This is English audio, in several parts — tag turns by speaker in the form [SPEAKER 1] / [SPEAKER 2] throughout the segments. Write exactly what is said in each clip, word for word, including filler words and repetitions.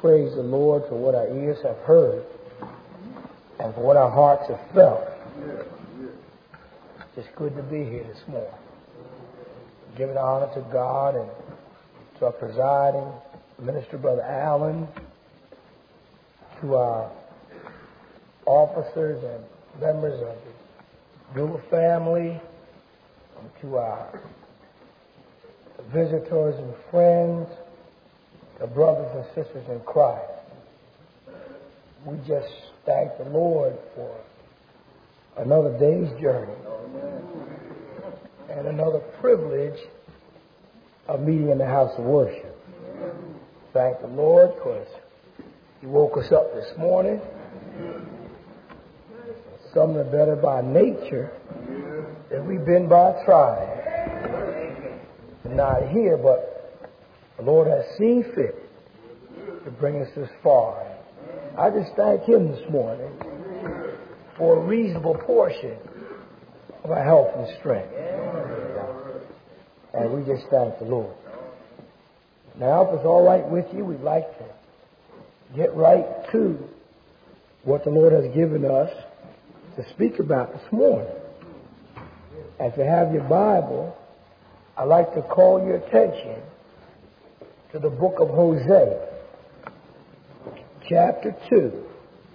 [SPEAKER 1] praise the Lord for what our ears have heard and for what our hearts have felt. It's good to be here this morning. Giving honor to God and to our presiding minister, Brother Allen, to our officers and members of the Brewer family, and to our visitors and friends, the brothers and sisters in Christ. We just thank the Lord for another day's journey and another privilege of meeting in the house of worship. Thank the Lord because He woke us up this morning. Some are better by nature than we've been by trying. Not here, but the Lord has seen fit to bring us this far. I just thank Him this morning for a reasonable portion of our health and strength. And we just thank the Lord. Now, if it's all right with you, we'd like to get right to what the Lord has given us to speak about this morning. And if you have your Bible, I'd like to call your attention to the book of Hosea, chapter two,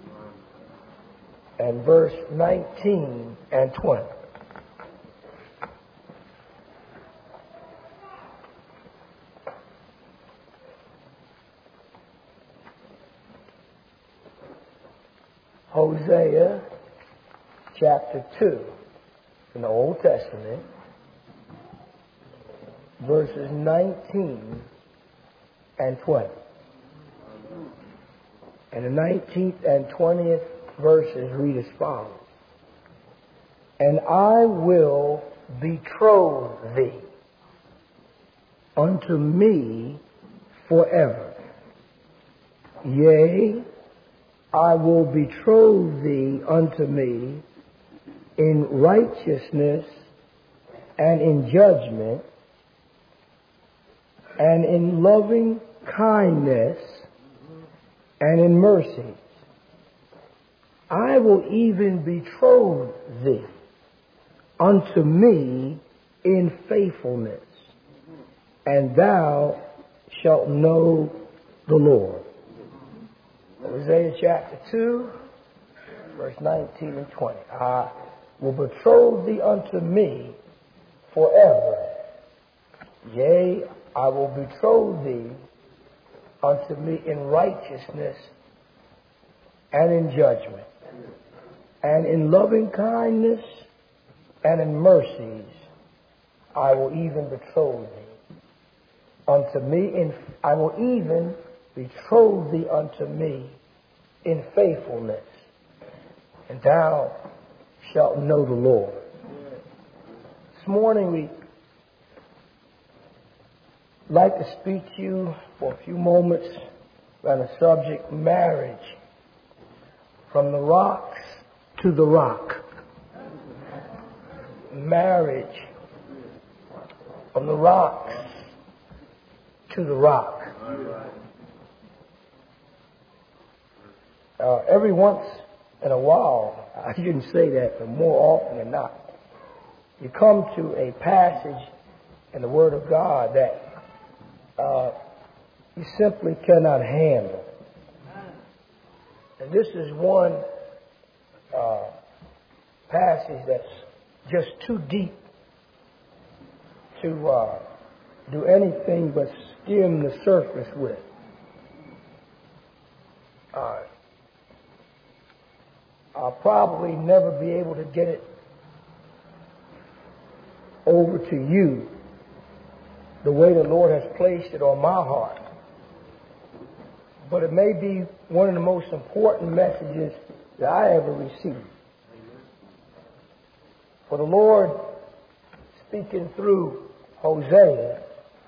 [SPEAKER 1] and verse nineteen and twenty. Hosea, chapter two, in the Old Testament, verses nineteen and twenty. And the nineteenth and twentieth verses read as follows. And I will betroth thee unto me forever. Yea, I will betroth thee unto me in righteousness and in judgment and in loving kindness and in mercy. I will even betroth thee unto me in faithfulness, and thou shalt know the Lord. Hosea chapter two, verse nineteen and twenty. I will betroth thee unto me forever. Yea, I will betroth thee unto me in righteousness and in judgment, and in loving kindness and in mercies I will even betroth thee unto me in I will even betroth thee unto me in faithfulness, and thou shalt know the Lord. This morning we like to speak to you for a few moments on the subject marriage, from the rocks to the rock. Marriage from the rocks to the rock. Uh, every once in a while, I shouldn't say that, but more often than not, you come to a passage in the Word of God that Uh, you simply cannot handle. And this is one uh, passage that's just too deep to uh, do anything but skim the surface with. Uh, I'll probably never be able to get it over to you the way the Lord has placed it on my heart. But it may be one of the most important messages that I ever received. For the Lord, speaking through Hosea,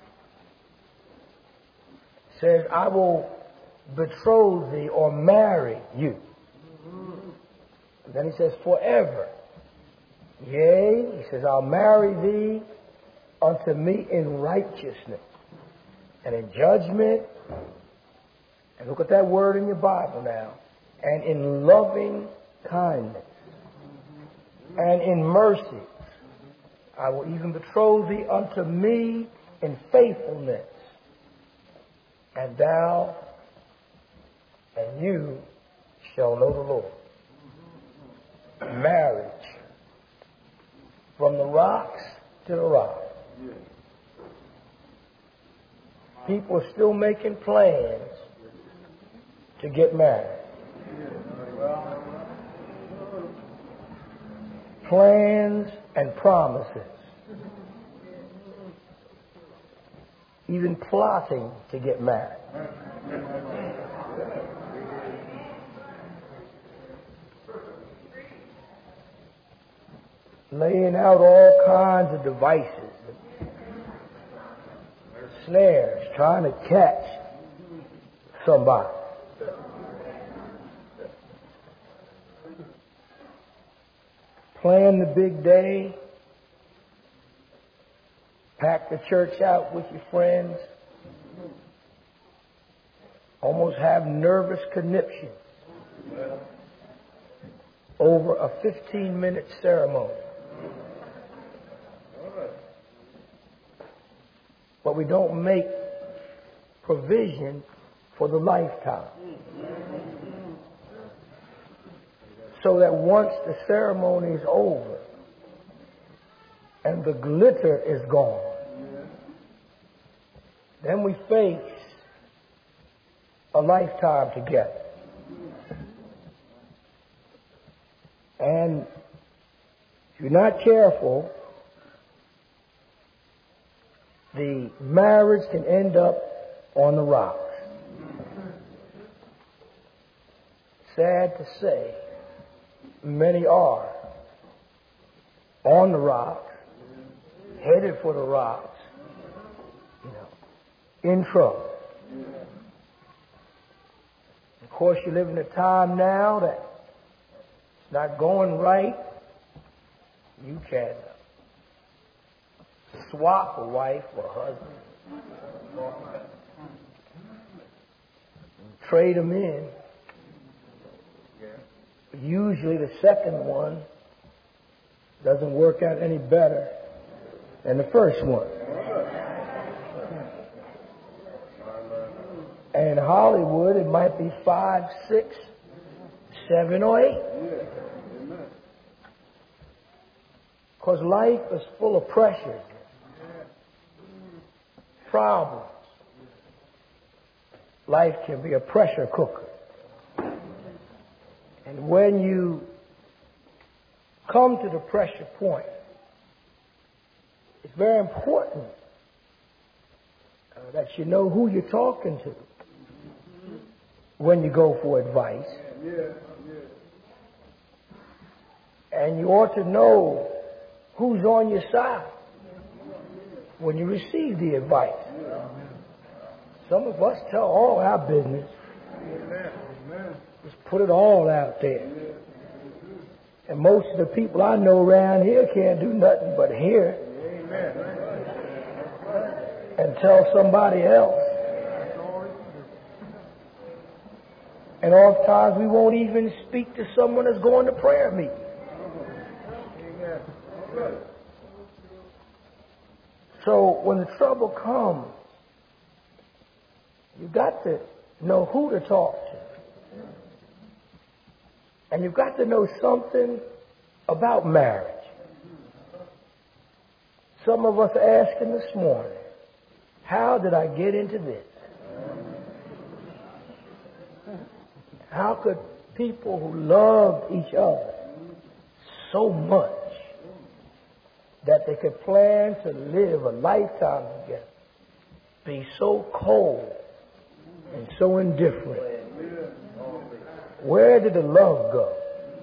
[SPEAKER 1] says, I will betroth thee or marry you. And then he says, forever. Yea, he says, I'll marry thee unto me in righteousness and in judgment And look at that word in your Bible now. And in loving kindness and in mercy, I will even betroth thee unto me in faithfulness. And thou and you shall know the Lord. Marriage. From the rocks to the rock. People are still making plans to get married. Plans and promises. Even plotting to get married. Laying out all kinds of devices, snares, trying to catch somebody. Plan the big day, pack the church out with your friends, almost have nervous conniption over a fifteen minute ceremony. But we don't make provision for the lifetime. So that once the ceremony is over and the glitter is gone, then we face a lifetime together. And if you're not careful, the marriage can end up on the rocks. Sad to say, many are on the rocks, headed for the rocks, you know, in trouble. Of course, you live in a time now that it's not going right. You can swap a wife or a husband, trade them in. Usually the second one doesn't work out any better than the first one. And in Hollywood, it might be five, six, seven, or eight. Because life is full of pressures, problems. Life can be a pressure cooker. And when you come to the pressure point, it's very important uh, that you know who you're talking to when you go for advice. And you ought to know who's on your side when you receive the advice. Some of us tell all our business. Just put it all out there. And most of the people I know around here can't do nothing but hear and tell somebody else. And oftentimes we won't even speak to someone that's going to prayer meeting. So when the trouble comes, you've got to know who to talk to. And you've got to know something about marriage. Some of us are asking this morning, how did I get into this? How could people who loved each other so much that they could plan to live a lifetime together be so cold and so indifferent? Where did the love go?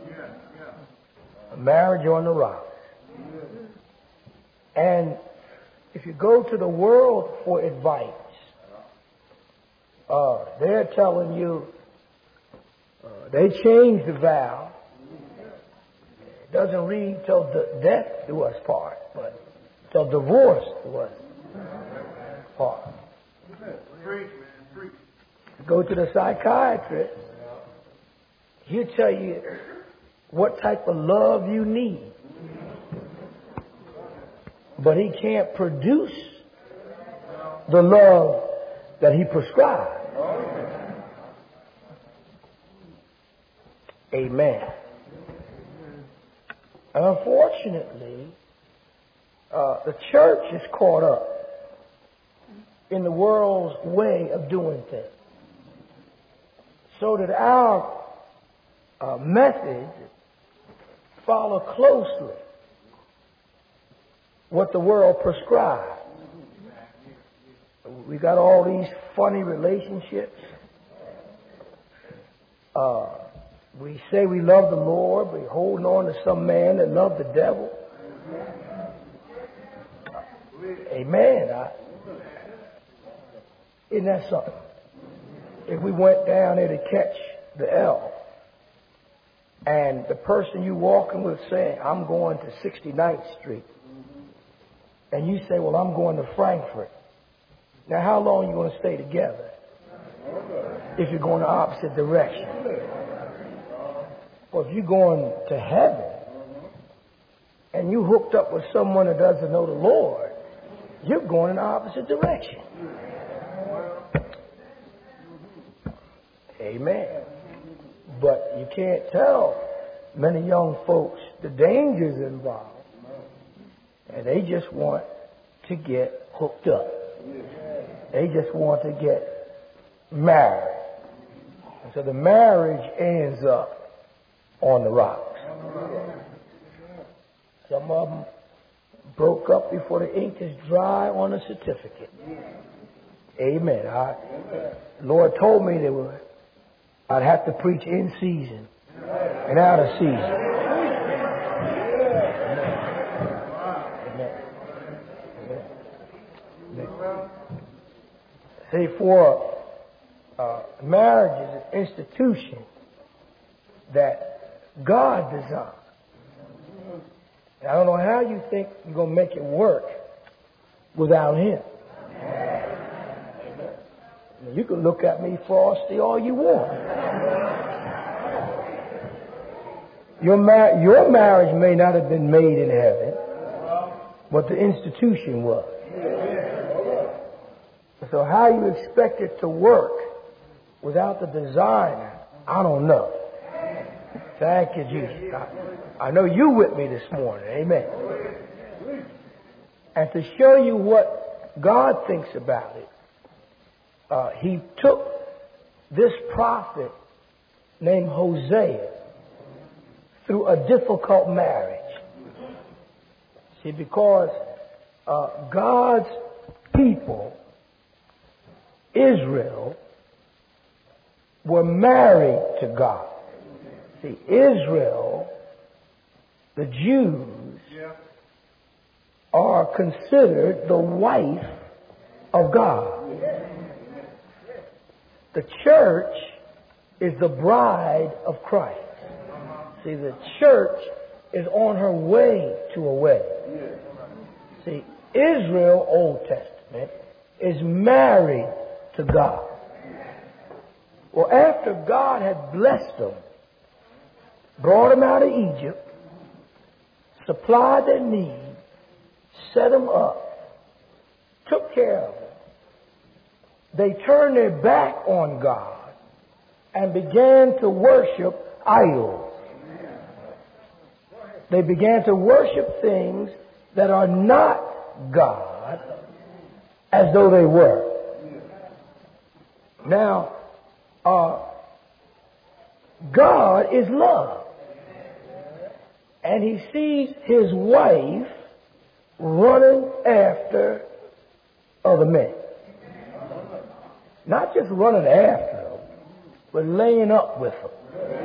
[SPEAKER 1] A marriage on the rocks. And if you go to the world for advice, uh, they're telling you uh, they changed the vow. It doesn't read till the death do us part, but till divorce do us part. Go to the psychiatrist. He'll tell you what type of love you need. But he can't produce the love that he prescribed. Amen. Unfortunately, uh, the church is caught up in the world's way of doing things. So that our uh, methods follow closely what the world prescribes. We got all these funny relationships. Uh, we say we love the Lord, but we're holding on to some man that loved the devil. Amen. I, isn't that something? If we went down there to catch the elk, and the person you walking with saying, I'm going to sixty-ninth Street, and you say, well, I'm going to Frankfurt. Now, how long are you going to stay together if you're going the opposite direction? Well, if you're going to heaven and you hooked up with someone that doesn't know the Lord, you're going in the opposite direction. Amen. But you can't tell many young folks the dangers involved. And they just want to get hooked up. They just want to get married. And so the marriage ends up on the rocks. Some of them broke up before the ink is dry on the certificate. Amen. I, the Lord told me that would, I'd have to preach in season and out of season. See, for uh, marriage is an institution that God designed. And I don't know how you think you're going to make it work without Him. You can look at me frosty all you want. Your, mar- your marriage may not have been made in heaven, but the institution was. So how you expect it to work without the designer, I don't know. Thank you, Jesus. I, I know you with me this morning. Amen. And to show you what God thinks about it, uh, he took this prophet named Hosea through a difficult marriage. See, because uh, God's people, Israel, were married to God. See, Israel, the Jews, are considered the wife of God. The church is the bride of Christ. See, the church is on her way to a wedding. See, Israel, Old Testament, is married to God. Well, after God had blessed them, brought them out of Egypt, supplied their needs, set them up, took care of them, they turned their back on God and began to worship idols. They began to worship things that are not God as though they were. Now, uh, God is love. And He sees His wife running after other men. Not just running after them, but laying up with them.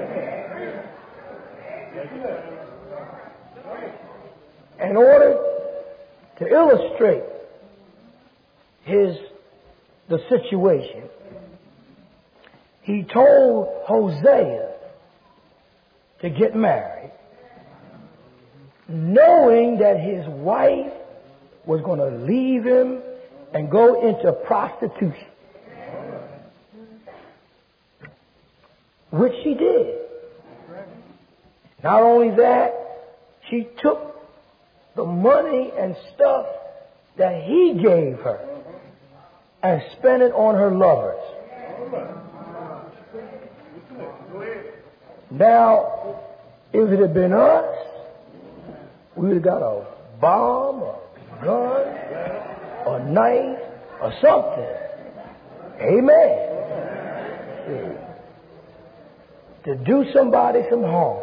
[SPEAKER 1] In order to illustrate his the situation, he told Hosea to get married, knowing that his wife was going to leave him and go into prostitution. which she did. Not only that, she took the money and stuff that he gave her and spent it on her lovers. Now, if it had been us, we would have got a bomb, a gun, a knife, or something. Amen. To do somebody some harm.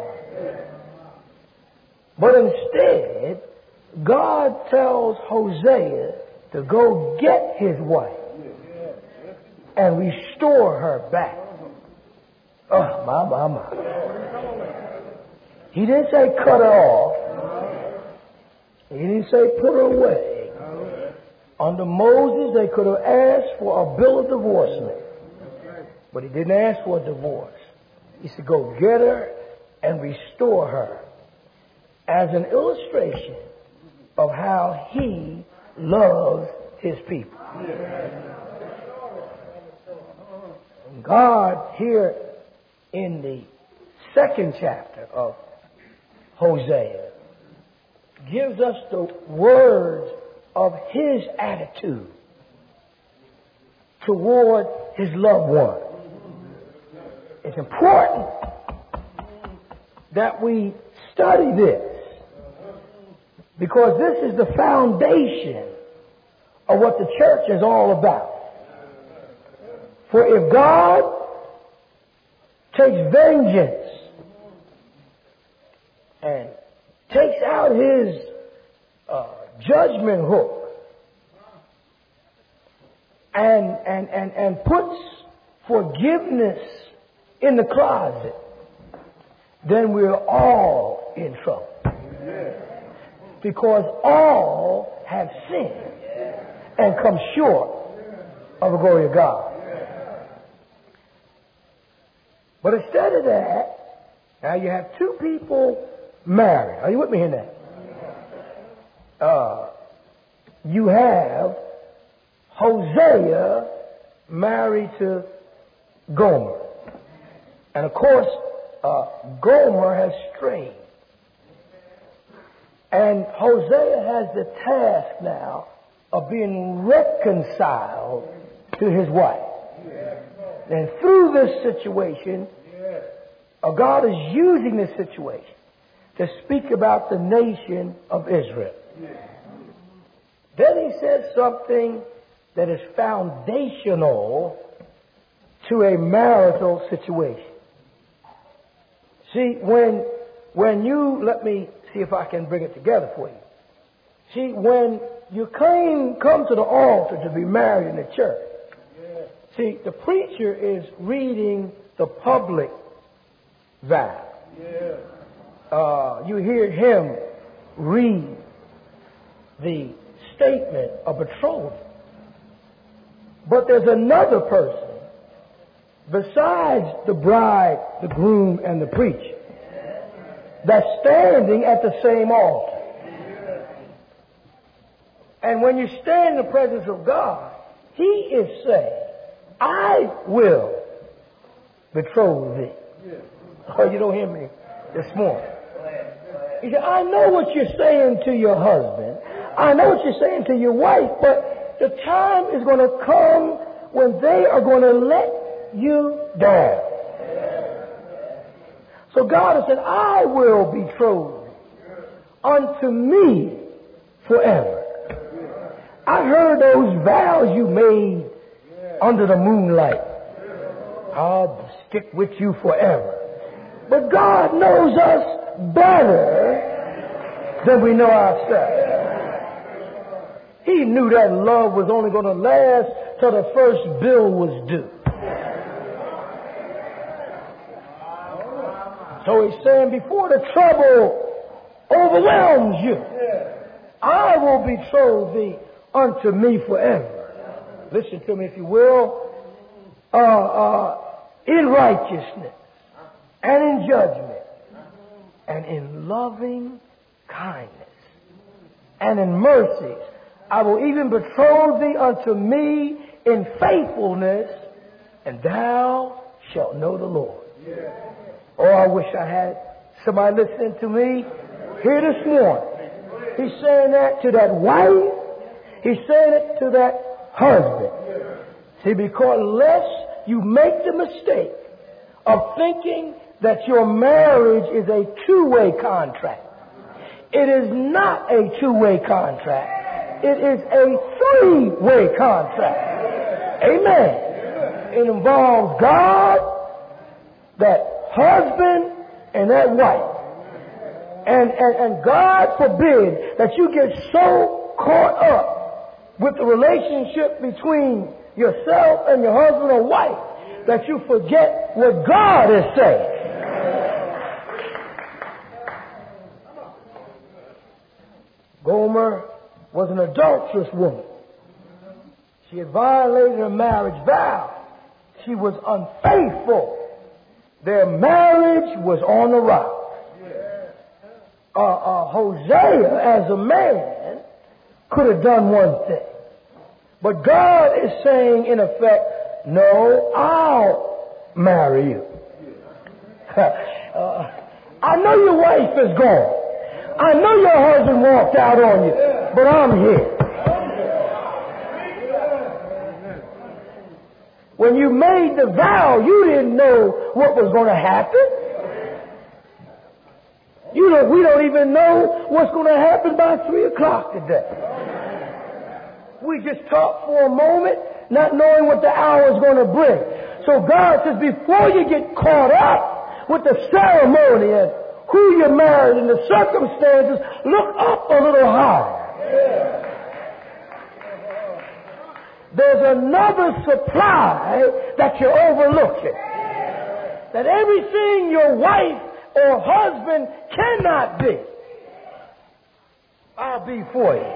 [SPEAKER 1] But instead, God tells Hosea to go get his wife and restore her back. Oh, my, my, my. He didn't say cut her off. He didn't say put her away. Under Moses, they could have asked for a bill of divorcement. But he didn't ask for a divorce. He said go get her and restore her as an illustration of how he loves his people. God here in the second chapter of Hosea gives us the words of his attitude toward his loved one. It's important that we study this because this is the foundation of what the church is all about. For if God takes vengeance and takes out his uh, judgment hook and, and, and, and puts forgiveness in the closet, then we're all in trouble. Because all have sinned and come short of the glory of God. But instead of that, now you have two people married. Are you with me in that? Uh, you have Hosea married to Gomer. And of course, uh, Gomer has strayed. And Hosea has the task now of being reconciled to his wife. And through this situation, uh, God is using this situation to speak about the nation of Israel. Then he says something that is foundational to a marital situation. See, when when you, let me see if I can bring it together for you. See, when you came, come to the altar to be married in the church, see, the preacher is reading the public vow. Uh, you hear him read the statement of betrothal. But there's another person besides the bride, the groom, and the preacher that's standing at the same altar. And when you stand in the presence of God, he is saying, I will betroth thee. Oh, you don't hear me this morning. He said, I know what you're saying to your husband. I know what you're saying to your wife, but the time is going to come when they are going to let you down. So God has said, I will betroth unto me forever. I heard those vows you made under the moonlight. I'll stick with you forever. But God knows us better than we know ourselves. He knew that love was only going to last till the first bill was due. So he's saying, before the trouble overwhelms you, I will betroth thee unto me forever. Listen to me, if you will. Uh, uh, in righteousness and in judgment and in loving kindness and in mercies, I will even betroth thee unto me in faithfulness, and thou shalt know the Lord. Oh, I wish I had somebody listening to me here this morning. He's saying that to that wife. He's saying it to that husband. See, because lest you make the mistake of thinking that your marriage is a two-way contract. It is not a two-way contract. It is a three-way contract. Amen. It involves God, that husband, and that wife. And, and, and God forbid that you get so caught up with the relationship between yourself and your husband or wife that you forget what God is saying. Gomer was an adulterous woman. She had violated her marriage vow. She was unfaithful. Their marriage was on the rock. Uh, uh, Hosea, as a man, could have done one thing. But God is saying, in effect, no, I'll marry you. uh, I know your wife is gone. I know your husband walked out on you, but I'm here. When you made the vow, you didn't know what was going to happen. You know, we don't even know what's going to happen by three o'clock today. We just talk for a moment, not knowing what the hour is going to bring. So God says, before you get caught up with the ceremony and who you're married and the circumstances, look up a little higher. There's another supply that you're overlooking. That everything your wife or husband cannot be, I'll be for you.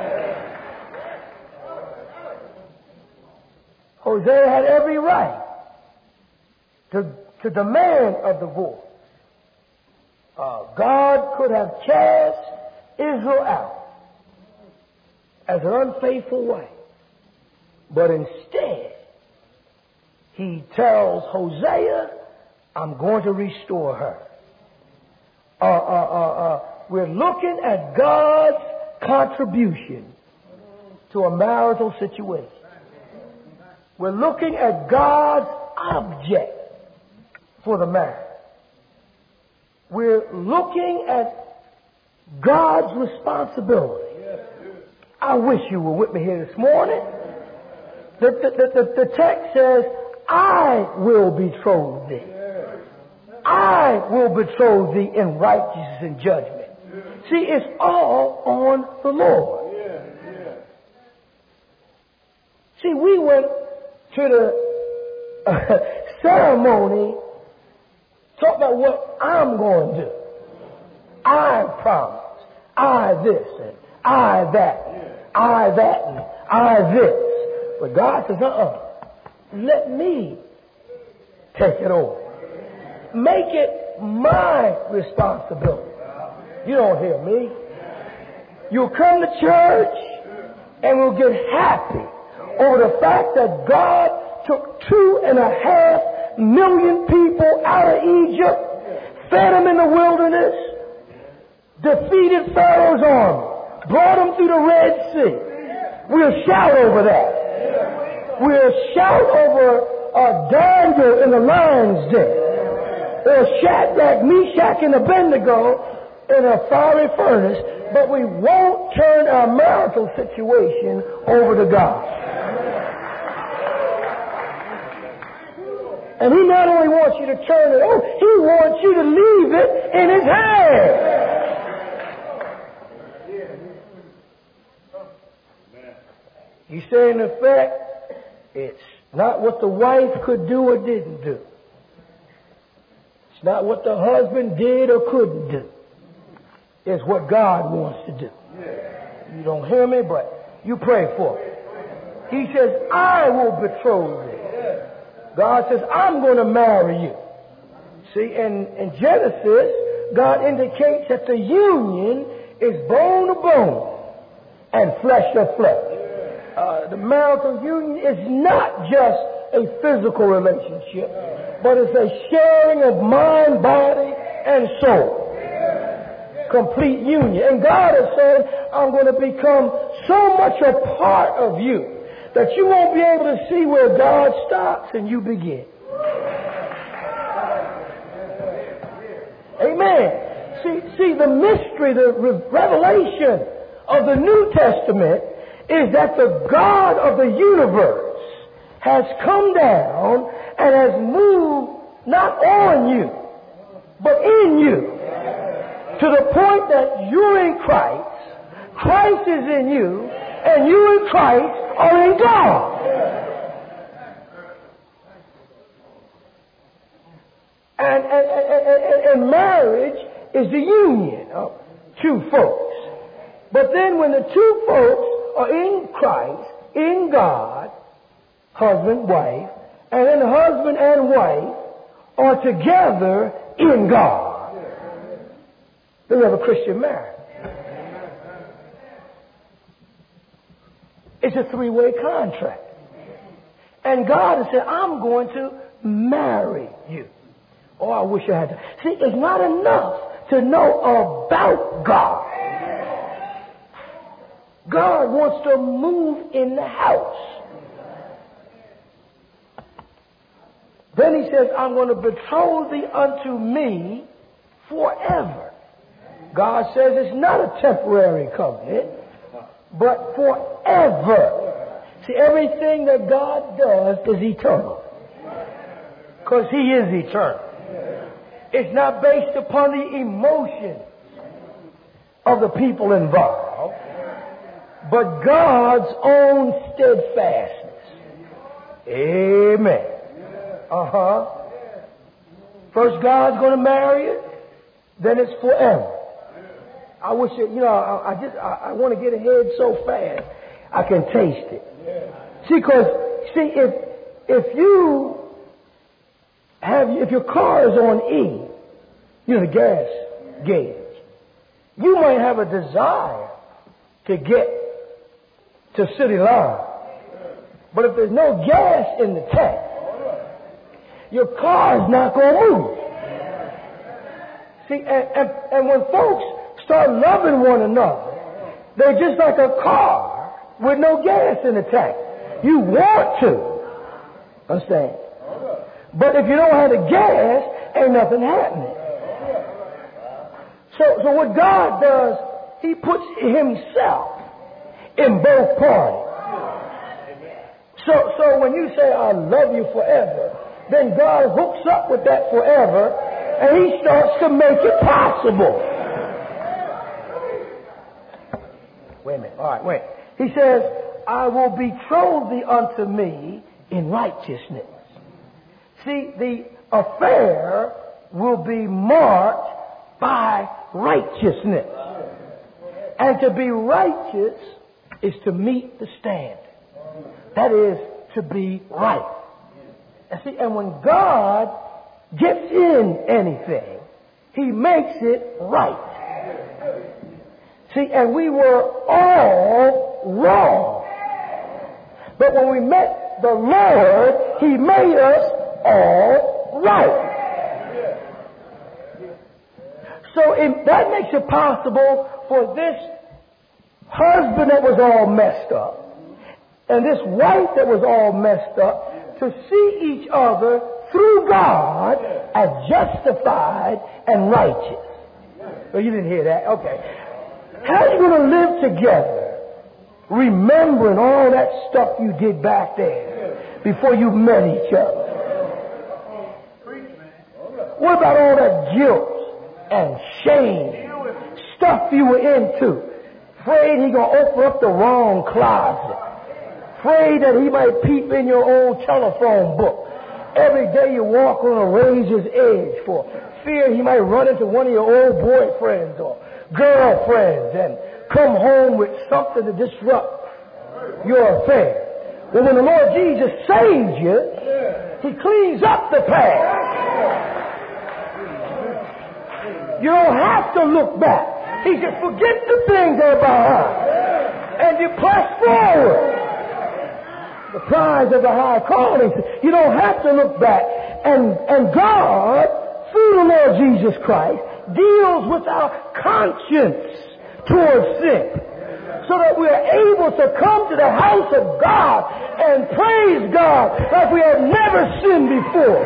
[SPEAKER 1] Hosea had every right to, to demand a divorce. Uh, God could have cast Israel out as an unfaithful wife. But instead, he tells Hosea, I'm going to restore her. Uh, uh, uh, uh, we're looking at God's contribution to a marital situation. We're looking at God's object for the marriage. We're looking at God's responsibility. I wish you were with me here this morning. The, the, the, the text says, I will betroth thee. I will betroth thee in righteousness and judgment. See, it's all on the Lord. See, we went to the uh, ceremony talk about what I'm going to do. I promise. I this and I that. I that and I this. But God says, uh-uh. Let me take it over. Make it my responsibility. You don't hear me. You'll come to church and we'll get happy over the fact that God took two and a half million people out of Egypt, fed them in the wilderness, defeated Pharaoh's army, brought them through the Red Sea. We'll shout over that. We'll shout over uh, Daniel in the lion's den, or Shadrach, Meshach, and Abednego in a fiery furnace, but we won't turn our marital situation over to God. And he not only wants you to turn it over, he wants you to leave it in his hand. You say, in effect, it's not what the wife could do or didn't do. It's not what the husband did or couldn't do. It's what God wants to do. You don't hear me, but you pray for it. He says, I will betroth thee. God says, I'm going to marry you. See, in, in Genesis, God indicates that the union is bone to bone and flesh to flesh. Uh, the marital union is not just a physical relationship, but it's a sharing of mind, body, and soul. Complete union. And God is saying, I'm going to become so much a part of you that you won't be able to see where God stops and you begin. Amen. See, see, the mystery, the re- revelation of the New Testament is that the God of the universe has come down and has moved not on you, but in you. To the point that you're in Christ, Christ is in you, and you and Christ are in God. And, and, and, and, and marriage is the union of two folks. But then when the two folks are in Christ, in God, husband, wife, and then husband and wife are together in God, then we have a Christian marriage. It's a three-way contract. And God has said, I'm going to marry you. Oh, I wish I had to. See, it's not enough to know about God. God wants to move in the house. Then he says, I'm going to betroth thee unto me forever. God says it's not a temporary covenant, but forever. See, everything that God does is eternal. Because he is eternal. It's not based upon the emotions of the people involved, but God's own steadfastness. Amen. Uh-huh. First God's going to marry it, then it's forever. I wish it, you know, I, I just, I, I want to get ahead so fast, I can taste it. See, because, see, if, if you have, if your car is on E, you know, the gas gauge, you might have a desire to get to city line. But if there's no gas in the tank, your car is not going to move. See, and, and, and when folks start loving one another, they're just like a car with no gas in the tank. You want to. Understand? But if you don't have the gas, ain't nothing happening. So, so what God does, he puts himself in both parties. So, so when you say, I love you forever, then God hooks up with that forever, and he starts to make it possible. Wait a minute. All right, wait. He says, I will betroth thee unto me in righteousness. See, the affair will be marked by righteousness. And to be righteous is to meet the standard. That is to be right. And see, and when God gets in anything, he makes it right. See, and we were all wrong. But when we met the Lord, he made us all right. So it, that makes it possible for this husband that was all messed up and this wife that was all messed up to see each other through God as justified and righteous. Oh, you didn't hear that? Okay. How are you going to live together remembering all that stuff you did back there before you met each other? What about all that guilt and shame, stuff you were into? Afraid he going to open up the wrong closet. Afraid that he might peep in your old telephone book. Every day you walk on a razor's edge for fear he might run into one of your old boyfriends or girlfriends and come home with something to disrupt your affair. Well, when the Lord Jesus saves you, he cleans up the past. You don't have to look back. He said, forget the things that are behind and you press forward. The prize of the high calling. You don't have to look back. And, and God, through the Lord Jesus Christ, deals with our conscience towards sin, so that we are able to come to the house of God and praise God like we have never sinned before.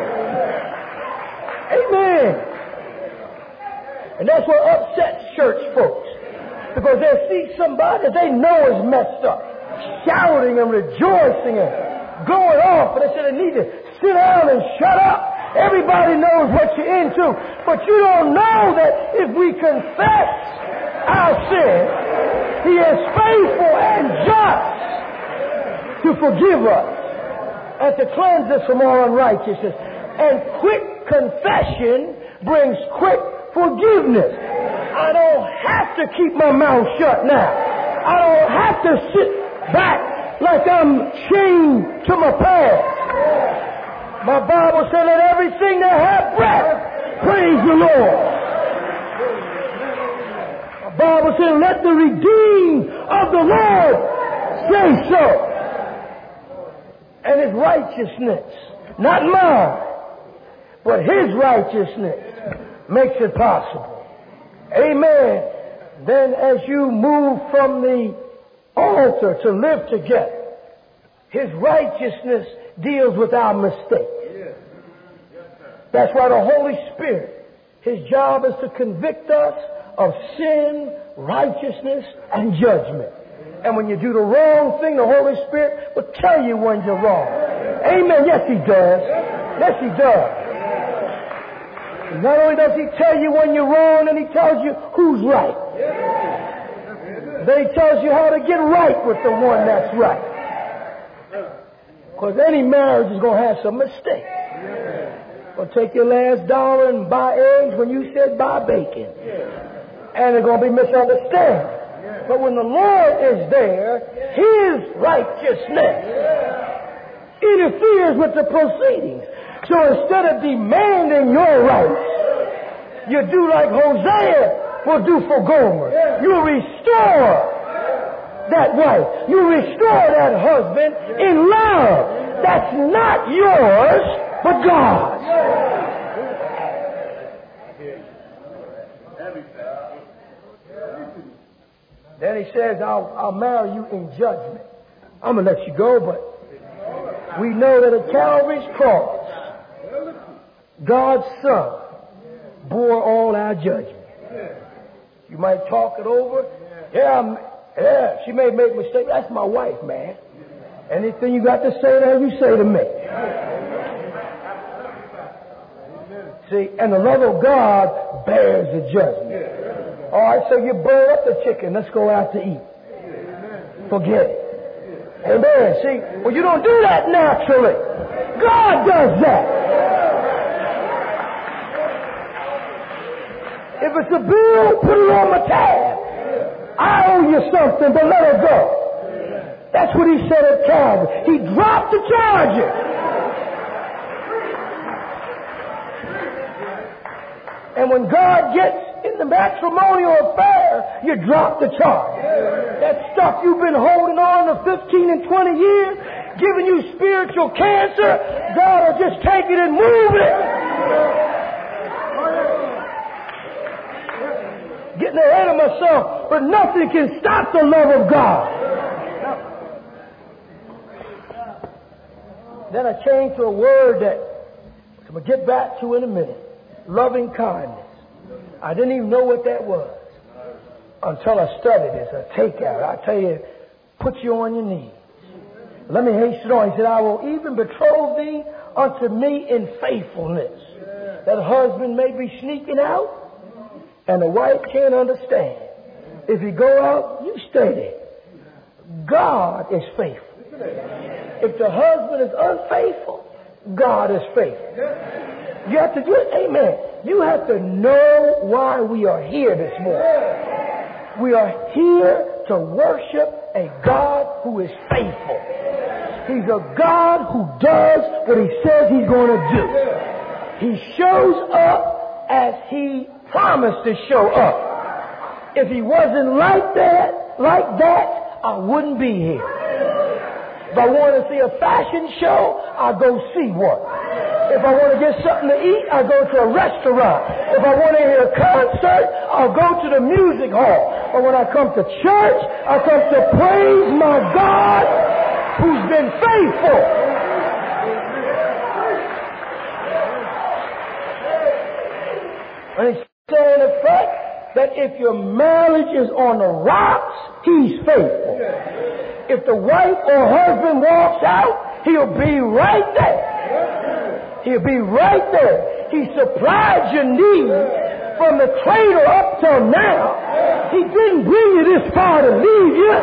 [SPEAKER 1] Amen. And that's what upsets church folks, because they see somebody they know is messed up, shouting and rejoicing and going off, and they say they need to sit down and shut up. Everybody knows what you're into, but you don't know that if we confess our sin, He is faithful and just to forgive us and to cleanse us from all unrighteousness. And quick confession brings quick forgiveness. I don't have to keep my mouth shut now. I don't have to sit back like I'm chained to my past. My Bible said, let everything that hath breath praise the Lord. My Bible said, let the redeemed of the Lord say so. And His righteousness, not mine, but His righteousness makes it possible. Amen. Then as you move from the altar to live together, His righteousness deals with our mistakes. That's why the Holy Spirit, His job is to convict us of sin, righteousness, and judgment. And when you do the wrong thing, the Holy Spirit will tell you when you're wrong. Amen. Yes, He does. Yes, He does. Not only does He tell you when you're wrong, and He tells you who's right. Then He tells you how to get right with the one that's right. Because any marriage is going to have some mistakes. Going to take your last dollar and buy eggs when you said buy bacon. And there's going to be misunderstanding. But when the Lord is there, His righteousness interferes with the proceedings. So instead of demanding your rights, you do like Hosea will do for Gomer. You restore that wife. You restore that husband in love. That's not yours, but God's. Then He says, I'll, I'll marry you in judgment. I'm going to let you go, but we know that at Calvary's cross, God's Son bore all our judgment. You might talk it over. Yeah, I'm, yeah, she may make mistakes. That's my wife, man. Anything you got to say to her, you say to me. See, and the love of God bears the judgment. All right, so you burn up the chicken. Let's go out to eat. Forget it. Amen. See, well, you don't do that naturally. God does that. If it's a bill, put it on my tab. I owe you something, but let her go. That's what He said at Calvary. He dropped the charges. And when God gets in the matrimonial affair, you drop the charge. That stuff you've been holding on to fifteen and twenty years, giving you spiritual cancer, God will just take it and move it. Getting ahead of myself, but nothing can stop the love of God. Then I changed to a word that I'm going to get back to in a minute. Loving kindness. I didn't even know what that was until I studied this. A takeout. I tell you, put you on your knees. Let me hasten on. He said, I will even betroth thee unto me in faithfulness. That husband may be sneaking out, and the wife can't understand. If you go out, you stay there. God is faithful. If the husband is unfaithful, God is faithful. You have to do it. Amen. You have to know why we are here this morning. We are here to worship a God who is faithful. He's a God who does what He says He's going to do. He shows up as He promised to show up. If He wasn't like that, like that, I wouldn't be here. If I want to see a fashion show, I go see one. If I want to get something to eat, I go to a restaurant. If I want to hear a concert, I'll go to the music hall. But when I come to church, I come to praise my God who's been faithful. And he's saying the fact that if your marriage is on the rocks, he's faithful. If the wife or husband walks out, he'll be right there. He'll be right there. He supplied your needs from the cradle up till now. He didn't bring you this far to leave you.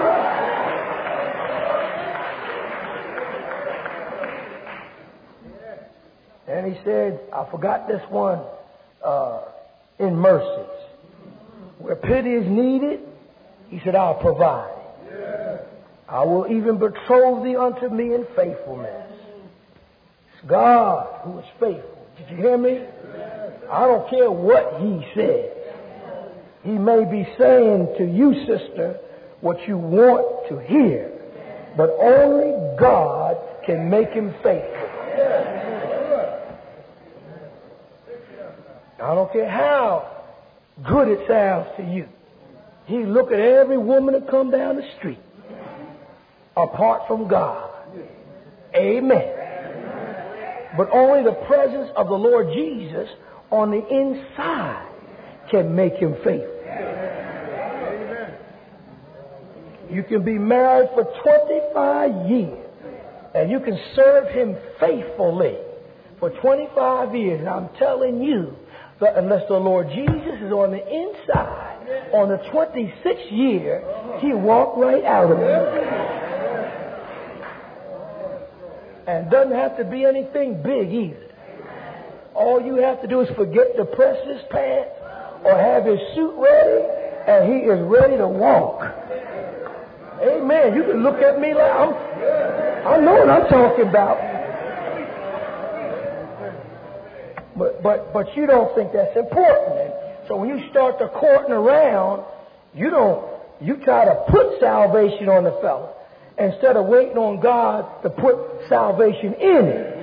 [SPEAKER 1] And he said, I forgot this one, uh, in mercies. Where pity is needed, he said, I'll provide. I will even betroth thee unto me in faithfulness. It's God who is faithful. Did you hear me? I don't care what he says. He may be saying to you, sister, what you want to hear. But only God can make him faithful. I don't care how good it sounds to you. He look at every woman that come down the street apart from God. Amen. But only the presence of the Lord Jesus on the inside can make him faithful. You can be married for twenty-five years and you can serve him faithfully for twenty-five years. And I'm telling you that unless the Lord Jesus is on the inside, on the twenty-sixth year, he'll walk right out of you. And doesn't have to be anything big either. All you have to do is forget to press his pants or have his suit ready, and he is ready to walk. Amen. You can look at me like I'm, I know what I'm talking about. But but but you don't think that's important. And so when you start the courting around, you don't you try to put salvation on the fella instead of waiting on God to put salvation in it.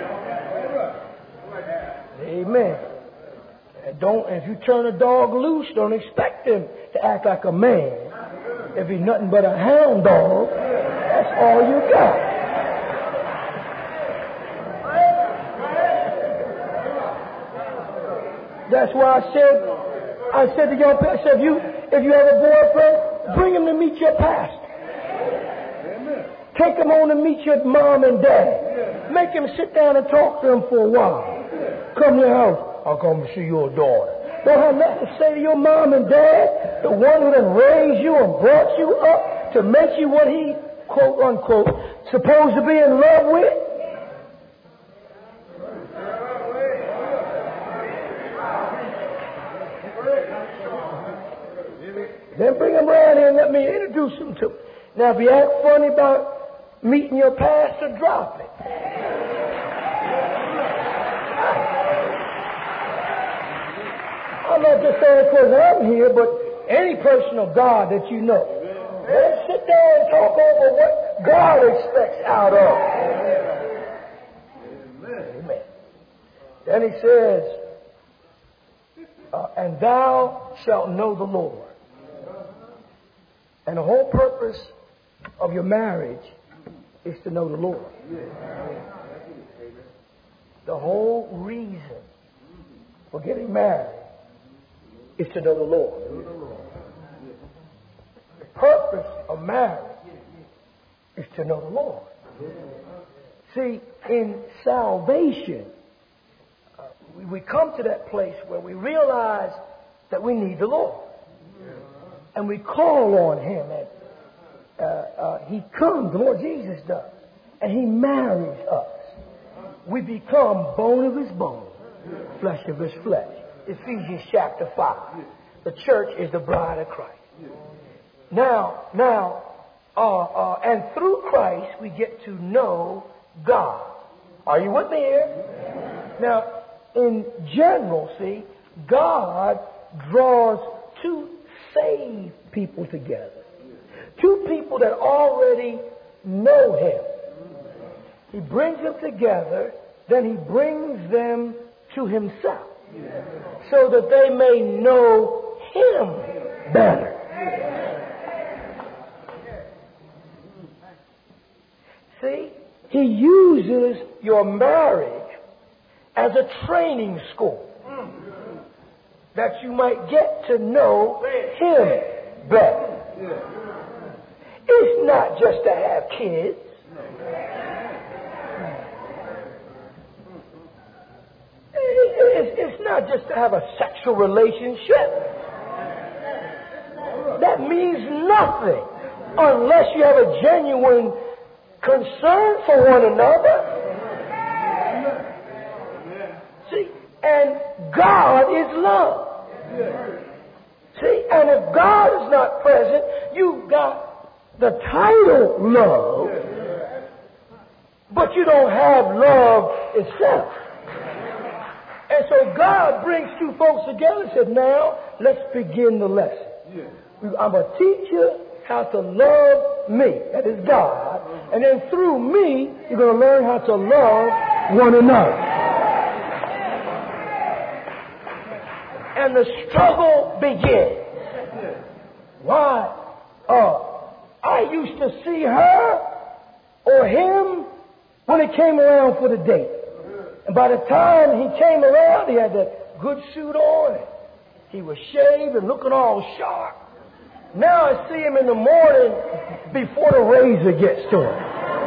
[SPEAKER 1] Amen. And don't if you turn a dog loose, don't expect him to act like a man. If he's nothing but a hound dog, that's all you got. That's why I said, I said to young people, I said, if you, if you have a boyfriend, bring him to meet your pastor. Take him on to meet your mom and dad. Make him sit down and talk to him for a while. Come to your house. I'll come to see your daughter. Don't have nothing to say to your mom and dad, the one who done raised you and brought you up to make you what he, quote unquote, supposed to be in love with. Then bring him around here and let me introduce him to him. Now, if you act funny about meeting your pastor, drop it. I'm not just saying it because I'm here, but any person of God that you know. Let's sit down and talk over what God expects out of. Amen. Amen. Then he says, uh, and thou shalt know the Lord. And the whole purpose of your marriage is to know the Lord. The whole reason for getting married is to know the Lord. The purpose of marriage is to know the Lord. See, in salvation, uh, we, we come to that place where we realize that we need the Lord. And we call on him, and uh, uh, he comes, the Lord Jesus does, and he marries us. We become bone of his bone, flesh of his flesh. Ephesians chapter five. The church is the bride of Christ. Now, now, uh, uh, and through Christ we get to know God. Are you with me here? Now, in general, see, God draws two saved people together. Two people that already know him. He brings them together, then he brings them to himself so that they may know him better. See, he uses your marriage as a training school that you might get to know him better. It's not just to have kids. It's not just to have a sexual relationship. That means nothing unless you have a genuine concern for one another. See, and God is love. See, and if God is not present, you've got the title love, but you don't have love itself. And so God brings two folks together and said, now let's begin the lesson. I'm going to teach you how to love me, that is God, and then through me, you're going to learn how to love one another. And the struggle begins. Why? Uh, I used to see her or him when it came around for the date. And by the time he came around, he had that good suit on. He was shaved and looking all sharp. Now I see him in the morning before the razor gets to him.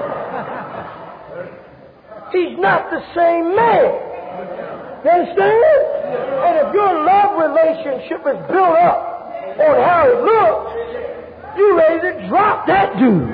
[SPEAKER 1] He's not the same man. You understand? And if your love relationship is built up on how it looks, you're ready to drop that dude.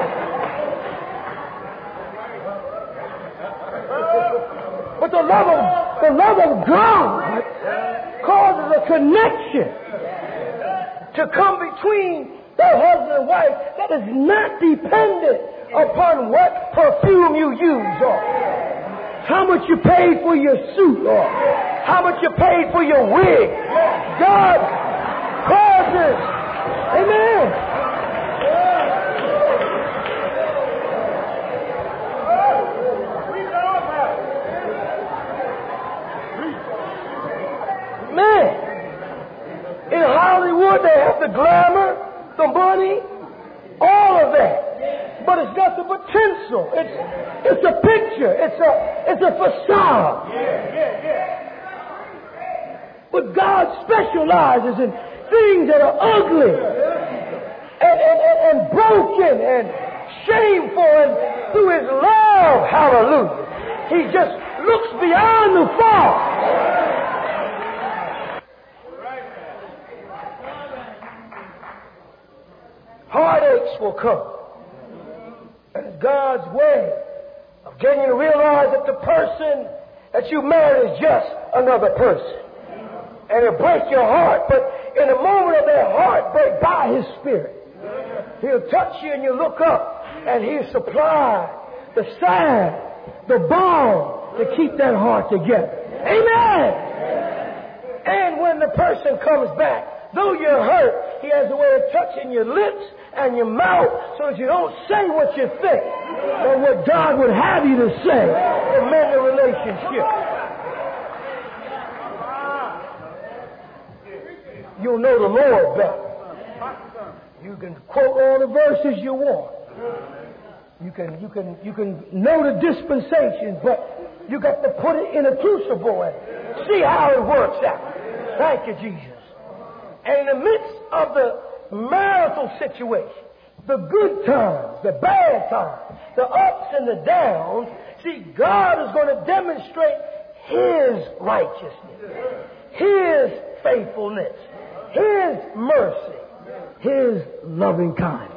[SPEAKER 1] But the love of, the love of God causes a connection to come between that husband and wife that is not dependent upon what perfume you use or how much you paid for your suit or how much you paid for your wig. God causes, amen. Man, in Hollywood they have the glamour, the money, all of that. But it's got the potential. It's it's a picture. It's a it's a facade. But God specializes in things that are ugly and, and, and, and broken and shameful, and through his love, hallelujah, he just looks beyond the fault. Heartaches will come. And it's God's way of getting you to realize that the person that you marry is just another person. And it'll break your heart, but in a moment of that heartbreak, by his Spirit, he'll touch you and you look up and he'll supply the salve, the balm to keep that heart together. Amen! And when the person comes back, though you're hurt, he has a way of touching your lips and your mouth so that you don't say what you think, but what God would have you to say to mend the relationship. You'll know the Lord better. You can quote all the verses you want. You can, you can, you can know the dispensations, but you got to put it in a crucible and see how it works out. Thank you, Jesus. And in the midst of the marital situation, the good times, the bad times, the ups and the downs, see, God is going to demonstrate his righteousness, his faithfulness, his mercy, his loving kindness.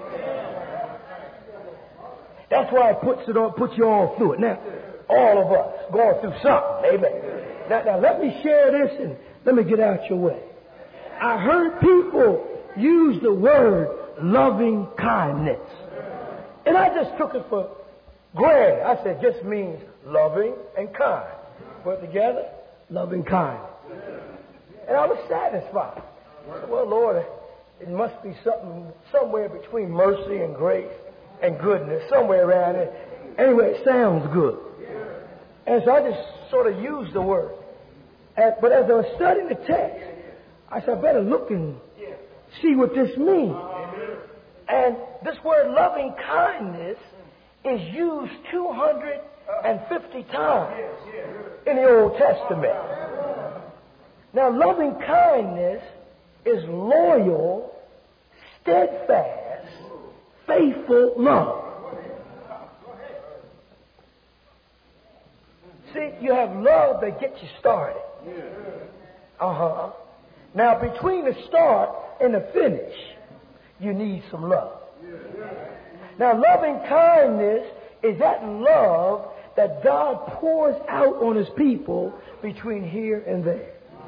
[SPEAKER 1] That's why it puts it on, puts you all through it. Now, all of us going through something, amen. Now, now let me share this and let me get out your way. I heard people use the word loving kindness. And I just took it for granted. I said, it just means loving and kind. Put it together, loving kindness. And I was satisfied. I said, well, Lord, it must be something somewhere between mercy and grace and goodness, somewhere around it. Anyway, it sounds good. And so I just sort of used the word. And, but as I was studying the text, I said, I better look and see what this means. And this word loving kindness is used two hundred fifty times in the Old Testament. Now, loving kindness is loyal, steadfast, faithful love. See, you have love that gets you started. Uh-huh. Now, between the start and the finish, you need some love. Now, loving kindness is that love that God pours out on His people between here and there.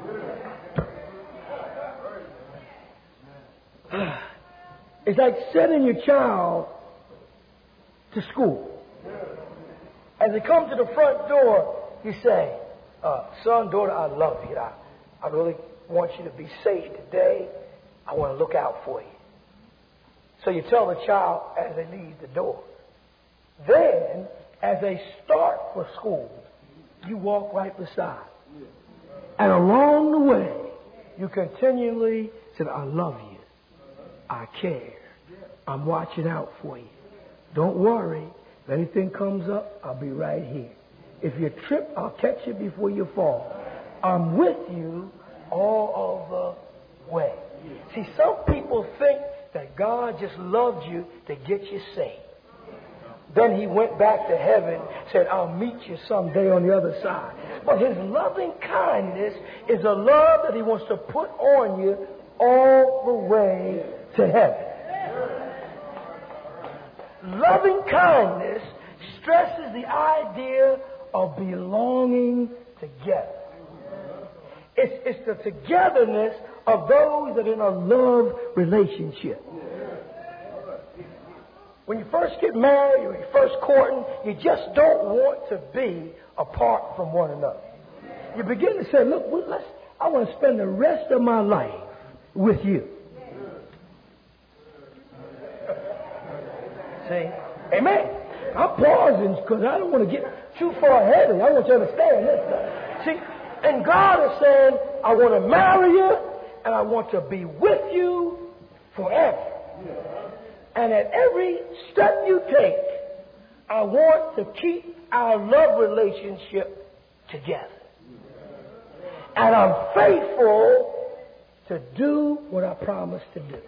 [SPEAKER 1] It's like sending your child to school. As they come to the front door, you say, uh, son, daughter, I love you. I, I really want you to be safe today. I want to look out for you. So you tell the child as they leave the door. Then, as they start for school, you walk right beside. And along the way, you continually say, I love you. I care. I'm watching out for you. Don't worry. If anything comes up, I'll be right here. If you trip, I'll catch you before you fall. I'm with you all of the way. See, some people think that God just loved you to get you saved. Then He went back to heaven, said, I'll meet you someday on the other side. But His loving kindness is a love that He wants to put on you all the way to heaven. Loving kindness stresses the idea of belonging together. It's, it's the togetherness of those that are in a love relationship. When you first get married, or you're first courting, you just don't want to be apart from one another. You begin to say, look, well, let's, I want to spend the rest of my life with you. See? Amen. I'm pausing because I don't want to get too far ahead of you. I want you to understand this stuff. See? And God is saying, I want to marry you and I want to be with you forever. And at every step you take, I want to keep our love relationship together. And I'm faithful to do what I promised to do.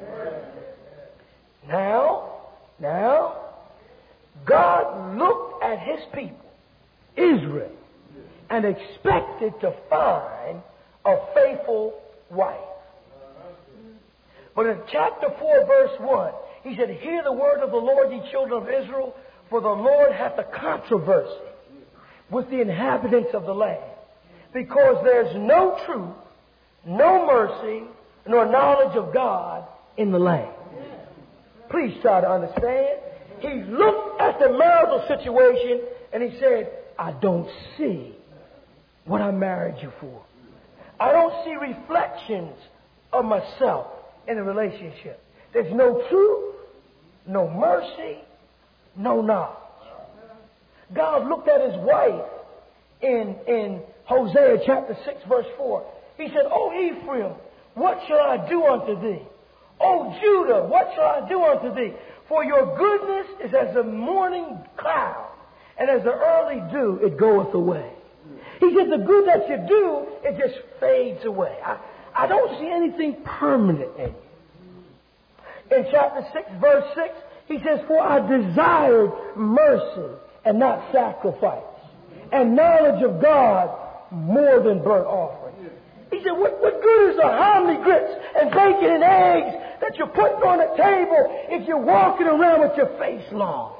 [SPEAKER 1] Now, now, God looked at His people, Israel, and expected to find a faithful wife. But in chapter four, verse one, He said, hear the word of the Lord, ye children of Israel, for the Lord hath a controversy with the inhabitants of the land, because there's no truth, no mercy, nor knowledge of God in the land. Please try to understand. He looked at the marital situation and He said, I don't see what I married you for. I don't see reflections of myself in a relationship. There's no truth, no mercy, no knowledge. God looked at His wife in, in Hosea chapter six, verse four. He said, O Ephraim, what shall I do unto thee? O Judah, what shall I do unto thee? For your goodness is as the morning cloud, and as the early dew, it goeth away. He said, the good that you do, it just fades away. I, I don't see anything permanent in you. In chapter six, verse six, he says, for I desired mercy and not sacrifice, and knowledge of God more than burnt offering. He said, what, what good is the hominy grits and bacon and eggs that you're putting on the table if you're walking around with your face long?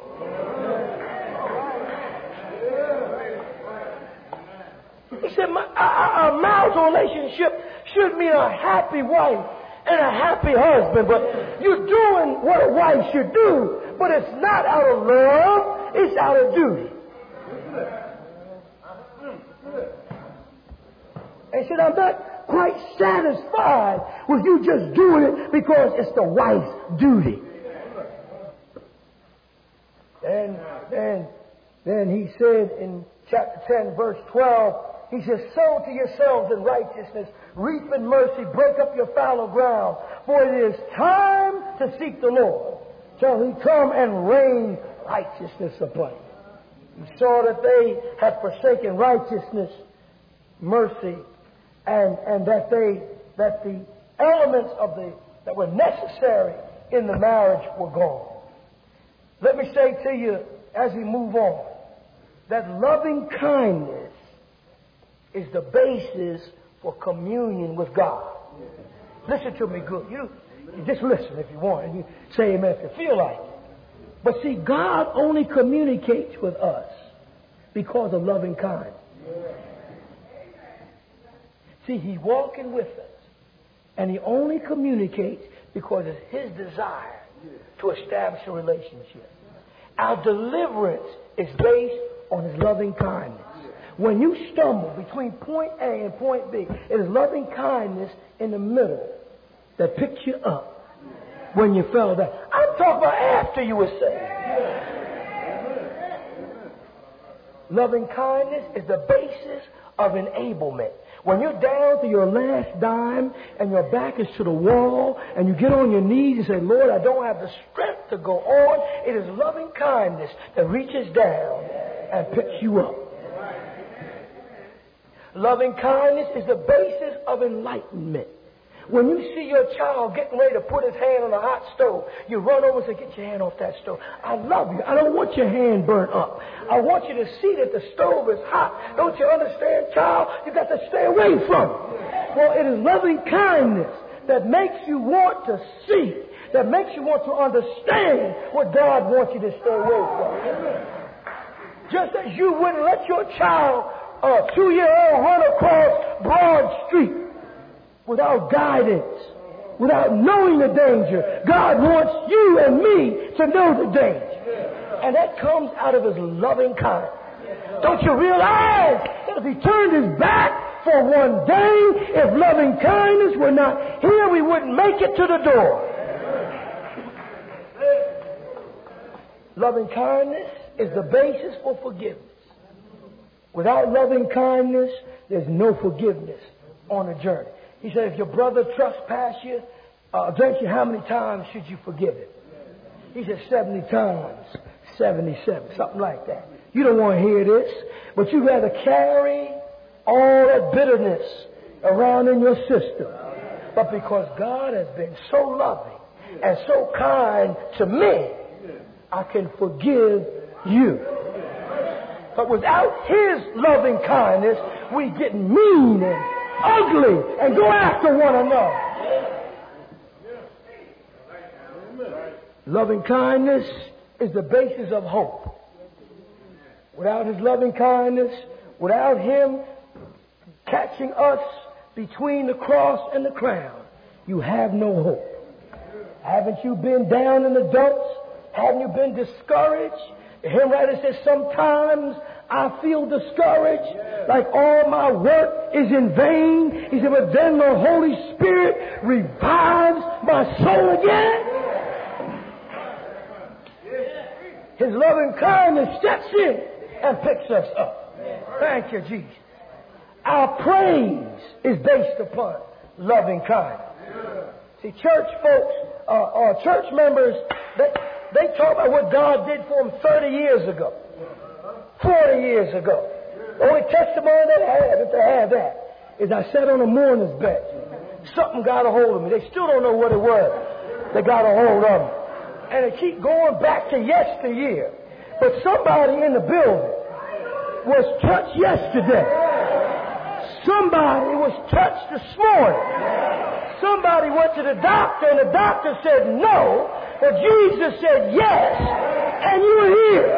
[SPEAKER 1] He said, my, our, our marital relationship should mean a happy wife and a happy husband, but you're doing what a wife should do, but it's not out of love, it's out of duty. And he said, I'm not quite satisfied with you just doing it because it's the wife's duty. then, then, then he said in chapter ten, verse twelve, he says, sow to yourselves in righteousness, reap in mercy, break up your fallow ground, for it is time to seek the Lord. Shall he come and rain righteousness upon you. He saw that they had forsaken righteousness, mercy, and, and that they that the elements of the that were necessary in the marriage were gone. Let me say to you as we move on that loving kindness is the basis for communion with God. Listen to me good. You, you just listen if you want, and you say amen if you feel like it. But see, God only communicates with us because of loving kindness. See, He's walking with us, and He only communicates because it's His desire to establish a relationship. Our deliverance is based on His loving kindness. When you stumble between point A and point B, it is loving kindness in the middle that picks you up when you fell down. I'm talking about after you were saved. Loving kindness is the basis of enablement. When you're down to your last dime and your back is to the wall and you get on your knees and say, Lord, I don't have the strength to go on, it is loving kindness that reaches down and picks you up. Loving kindness is the basis of enlightenment. When you see your child getting ready to put his hand on a hot stove, you run over and say, get your hand off that stove. I love you. I don't want your hand burnt up. I want you to see that the stove is hot. Don't you understand, child? You got to stay away from it. Well, it is loving kindness that makes you want to see, that makes you want to understand what God wants you to stay away from. Just as you wouldn't let your child, a two-year-old, run across Broad Street without guidance, without knowing the danger. God wants you and me to know the danger. And that comes out of His loving kindness. Don't you realize that if He turned His back for one day, if loving kindness were not here, we wouldn't make it to the door. Loving kindness is the basis for forgiveness. Without loving kindness, there's no forgiveness on the journey. He said, if your brother trespass you uh, against you, how many times should you forgive him? He said, seventy times, seventy-seven, something like that. You don't want to hear this, but you'd rather carry all that bitterness around in your system. But because God has been so loving and so kind to me, I can forgive you. But without His loving kindness, we get mean and ugly and go after one another. Loving kindness is the basis of hope. Without His loving kindness, without Him catching us between the cross and the crown, you have no hope. Haven't you been down in the dumps? Haven't you been discouraged? The hymn writer says, sometimes I feel discouraged, like all my work is in vain. He said, but then the Holy Spirit revives my soul again. His loving kindness steps in and picks us up. Thank you, Jesus. Our praise is based upon loving kindness. See, church folks, uh, uh, church members, they, they talk about what God did for them thirty years ago, forty years ago. The only testimony they have, if they have that, is I sat on a mourner's bench. Something got a hold of me. They still don't know what it was that got a hold of me. And they keep going back to yesteryear. But somebody in the building was touched yesterday. Somebody was touched this morning. Somebody went to the doctor and the doctor said no, but Jesus said yes, and you were here.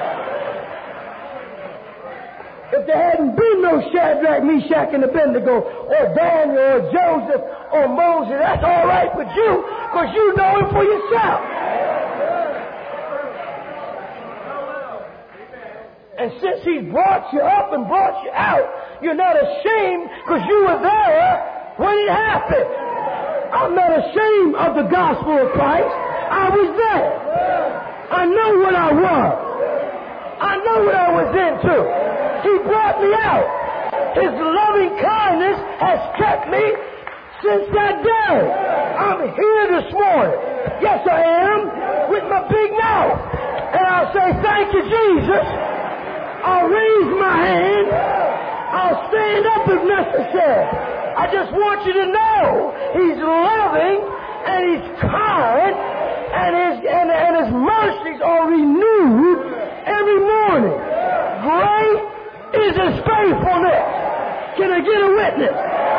[SPEAKER 1] If there hadn't been no Shadrach, Meshach, and Abednego, or Daniel, or Joseph, or Moses, that's all right with you, because you know him for yourself. And since He's brought you up and brought you out, you're not ashamed because you were there when it happened. I'm not ashamed of the gospel of Christ. I was there. I know what I was. was into. He brought me out. His loving kindness has kept me since that day. I'm here this morning. Yes, I am, with my big mouth. And I'll say, thank you, Jesus. I'll raise my hand. I'll stand up if necessary. I just want you to know He's loving and He's kind and His, and, and His mercies are renewed every morning. Great is His faithfulness. Can I get a witness?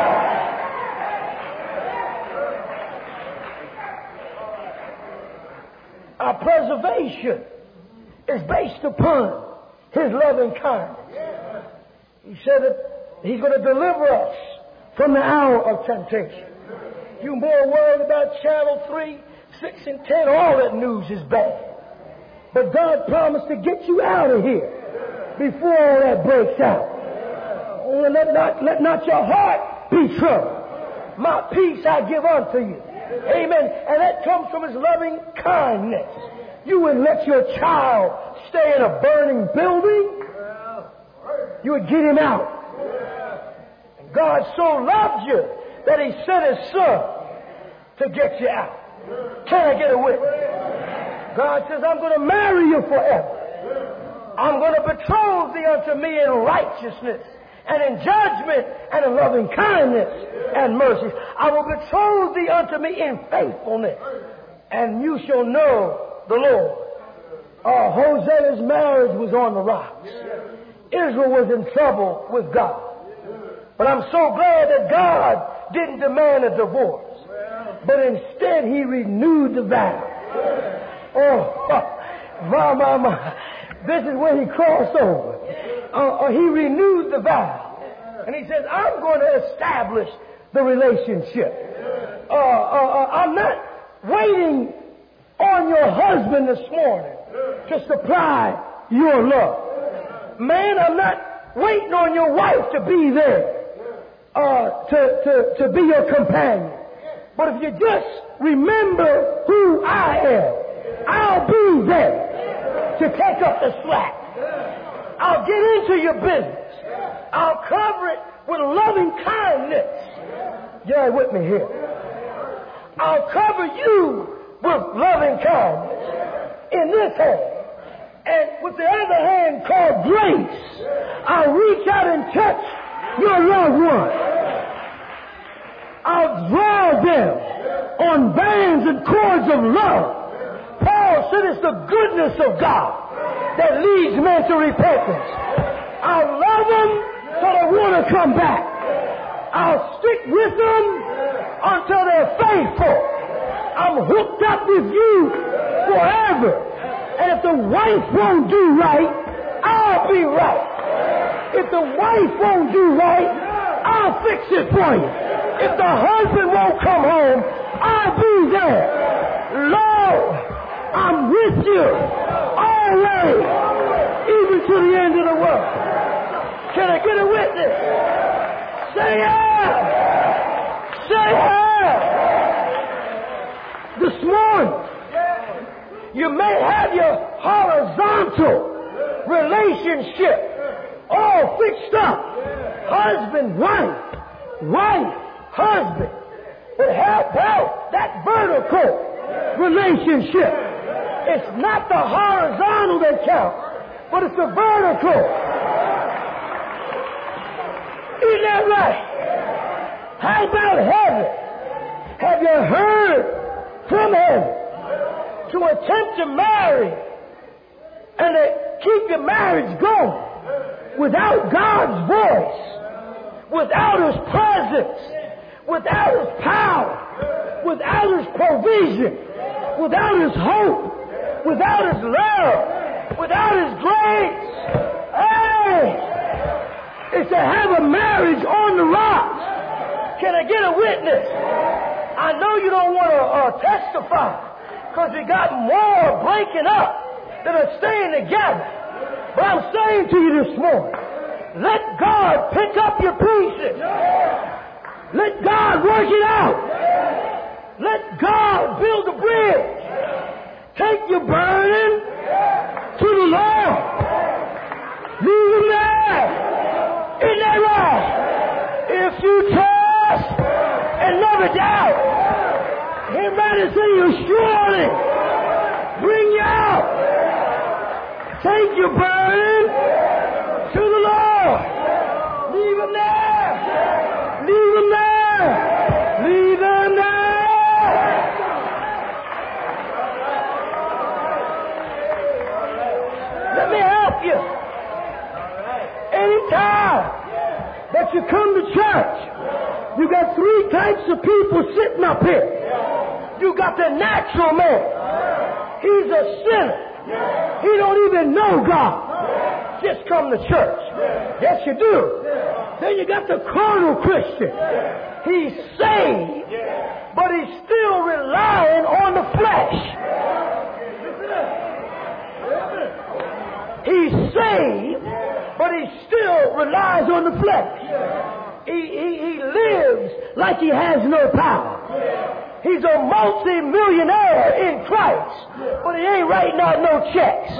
[SPEAKER 1] Our preservation is based upon His loving kindness. He said that He's going to deliver us from the hour of temptation. You more worried about Channel three, six, and ten, all that news is bad. But God promised to get you out of here before all that breaks out. Oh, let not, let not your heart be troubled. My peace I give unto you. Amen. And that comes from His loving kindness. You wouldn't let your child stay in a burning building. You would get him out. And God so loved you that He sent His Son to get you out. Can I get a witness? God says, I'm going to marry you forever. I'm going to betroth thee unto me in righteousness and in judgment and in loving kindness and mercy. I will betroth thee unto me in faithfulness, and you shall know the Lord. Uh, Hosea's marriage was on the rocks. Israel was in trouble with God. But I'm so glad that God didn't demand a divorce, but instead He renewed the vow. Oh, my, my, my. This is when He crossed over. Uh, uh, he renewed the vow. And He says, I'm going to establish the relationship. Uh, uh, uh, I'm not waiting on your husband this morning to supply your love. Man, I'm not waiting on your wife to be there uh, to, to, to be your companion. But if you just remember who I am, I'll be there to take up the slack. I'll get into your business. I'll cover it with loving kindness. You're with me here. I'll cover you with loving kindness in this hand. And with the other hand called grace, I'll reach out and touch your loved one. I'll draw them on bands and cords of love. Paul said it's the goodness of God that leads men to repentance. I'll love them till they want to come back. I'll stick with them until they're faithful. I'm hooked up with you forever. And if the wife won't do right, I'll be right. If the wife won't do right, I'll fix it for you. If the husband won't come home, I'll be there. Lord, I'm with you always, even to the end of the world. Can I get a witness? Say yeah! Say yeah! This morning, you may have your horizontal relationship all fixed up. Husband, wife, wife, husband. But how about that vertical relationship? It's not the horizontal that counts, but it's the vertical. Isn't that right? How about heaven? Have you heard from heaven? To attempt to marry and to keep your marriage going without God's voice, without His presence, without His power, without His provision, without His hope, without His love, without His grace. Hey! It's to have a marriage on the rocks. Can I get a witness? I know you don't want to uh, testify, because we got more breaking up than are staying together. But I'm saying to you this morning, let God pick up your pieces. Let God work it out. Let God build a bridge. Take your burden to the Lord. charge out. Everybody say, you surely bring you out. Take your burden to the Lord. Leave them there. Leave them there. Leave them there. Let me help you. Anytime that you come to church, you got three types of people sitting up here. You got the natural man. He's a sinner. He don't even know God. Just come to church. Yes, you do. Then you got the carnal Christian. He's saved, but he's still relying on the flesh. He's saved, but he still relies on the flesh. He, he, he lives like he has no power. He's a multi-millionaire in Christ, but he ain't writing out no checks.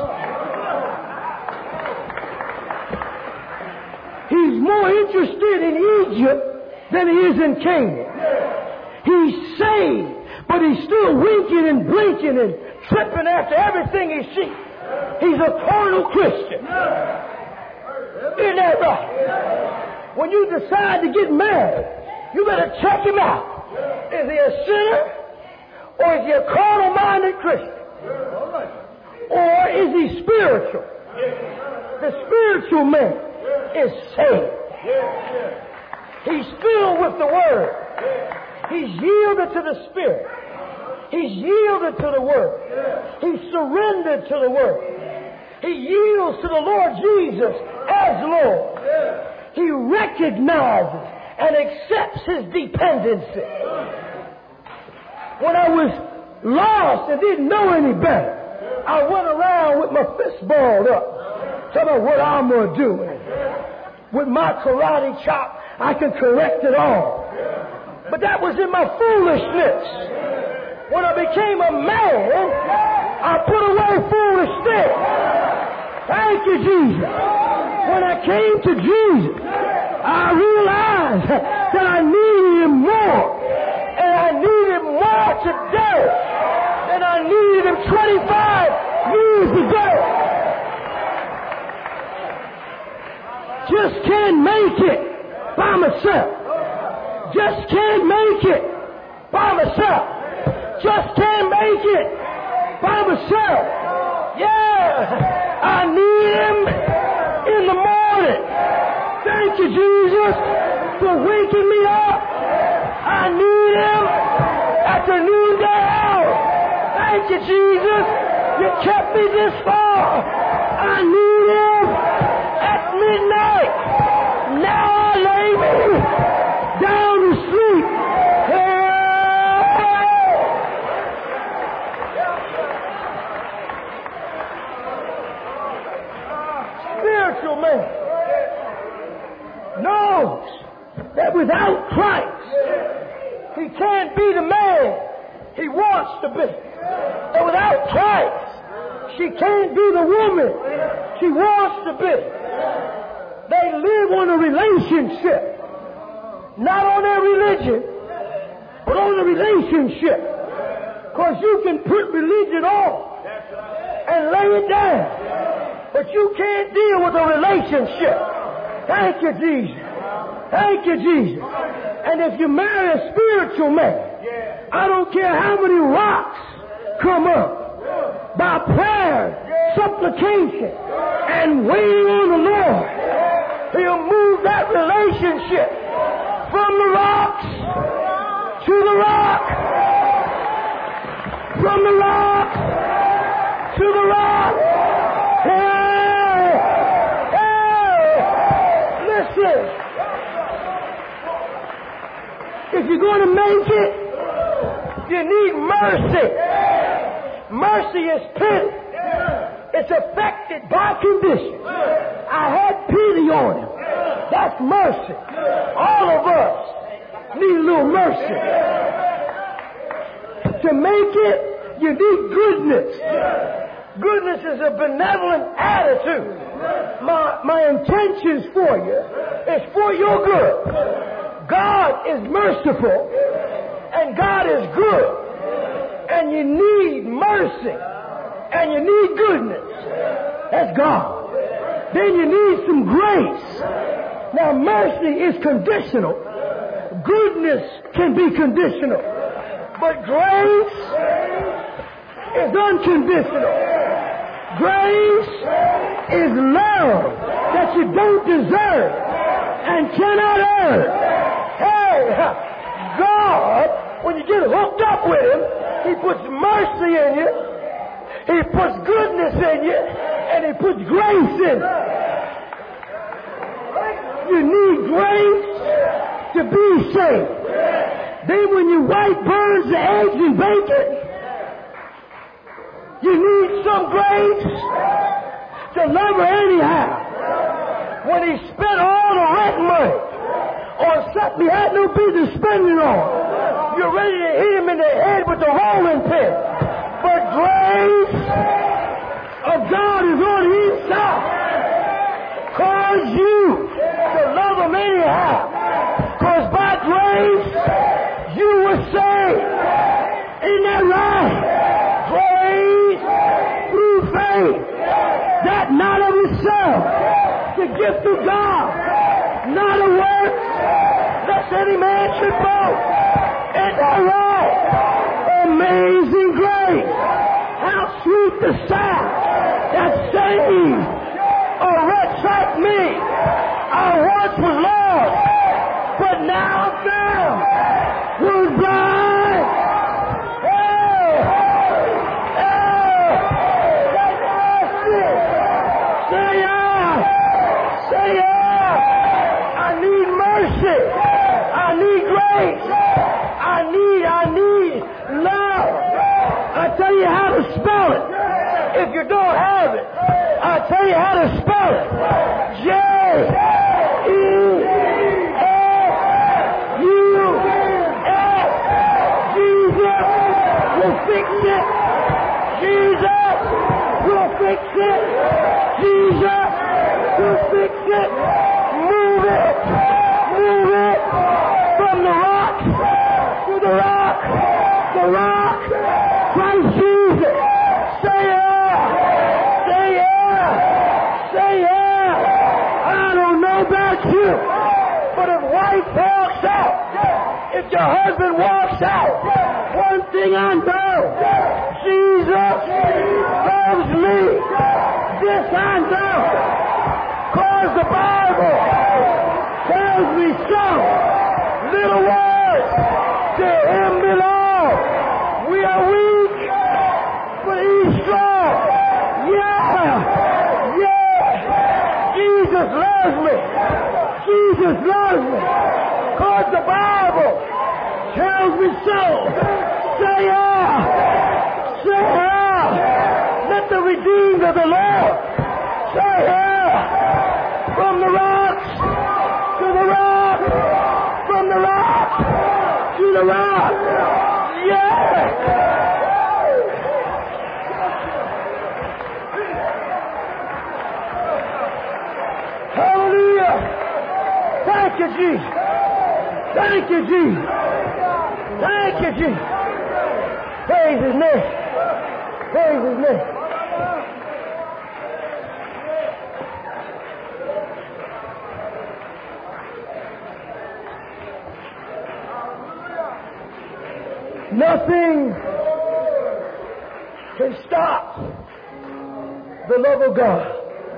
[SPEAKER 1] He's more interested in Egypt than he is in Canaan. He's saved, but he's still winking and blinking and tripping after everything he sees. He's a carnal Christian. Isn't that right? When you decide to get married, you better check him out. Is he a sinner? Or is he a carnal-minded Christian? Or is he spiritual? The spiritual man is saved. He's filled with the Word. He's yielded to the Spirit. He's yielded to the Word. He's surrendered to the Word. He yields to the Lord Jesus as Lord. He recognizes and accepts his dependency. When I was lost and didn't know any better, I went around with my fist balled up, telling me what I'm going to do. With my karate chop, I can correct it all. But that was in my foolishness. When I became a man, I put away foolish things. Thank you, Jesus. When I came to Jesus, I realized that I needed him more. And I need him more today than I needed him twenty-five years ago. Just can't make it by myself. Just can't make it by myself. Just can't make it by myself. Yeah, I need him in the morning. Thank you, Jesus, for waking me up. I need him at the noonday hour. Thank you, Jesus. You kept me this far. I need him at midnight. Now I lay me down to sleep. Hey. Spiritual man knows that without Christ, he can't be the man he wants to be. And without Christ, she can't be the woman she wants to be. They live on a relationship. Not on their religion, but on a relationship. Because you can put religion on and lay it down. But you can't deal with a relationship. Thank you, Jesus. Thank you, Jesus. And if you marry a spiritual man, I don't care how many rocks come up, by prayer, supplication, and waiting on the Lord, he'll move that relationship from the rocks to the rock, from the rock to the rock. Hey, hey, listen. If you're going to make it, you need mercy. Mercy is pity. It's affected by condition. I had pity on him. That's mercy. All of us need a little mercy. To make it, you need goodness. Goodness is a benevolent attitude. My, my intentions for you is for your good. God is merciful, and God is good, and you need mercy, and you need goodness, that's God. Then you need some grace. Now mercy is conditional. Goodness can be conditional. But grace is unconditional. Grace is love that you don't deserve and cannot earn. Hey, God, when you get hooked up with Him, He puts mercy in you, He puts goodness in you, and He puts grace in you. You need grace to be saved. Then when your wife burns the eggs and bacon, you need some grace to love her anyhow. When he spent all the rent money on something he had no business spending on, you're ready to hit him in the head with the rolling pin. But grace of God is on his side. Cause you to love him anyhow. Cause by grace you were saved. Isn't that right? Grace through faith. That not of yourself. The gift of God. Not a work. Lest any man should boast. Isn't that right? Amazing grace. How sweet the sound that saves a wretch like me. I once was lost, but now I'm found. Was blind. Oh, oh, that's it. Say yeah. Say yeah. I need mercy. I need grace. I need, I need love. I tell you how to spell it. If you don't have it, I'll tell you how to spell it. J E S U S. Jesus will fix it. Jesus will fix it. Jesus will fix it. Move it. Move it. From the rock to the rock. The rock. Christ Jesus. Say yeah. Say yeah. Say yeah. I don't know about you, but if wife walks out, if your husband walks out, one thing I know, Jesus loves me. This I know, cause the Bible tells me so. Little words to Him belong. We are weak, but He's strong. Yeah, yeah. Jesus loves me. Jesus loves me. Cause the Bible tells me so. Say yeah. Say yeah. Let the redeemed of the Lord say yeah. From the rocks to the rock. From the rock to the rock. Yeah. Hallelujah. Thank you, Jesus. Thank you, Jesus. Thank you, Jesus. Praise His name. Praise His name. Nothing can stop the love of God.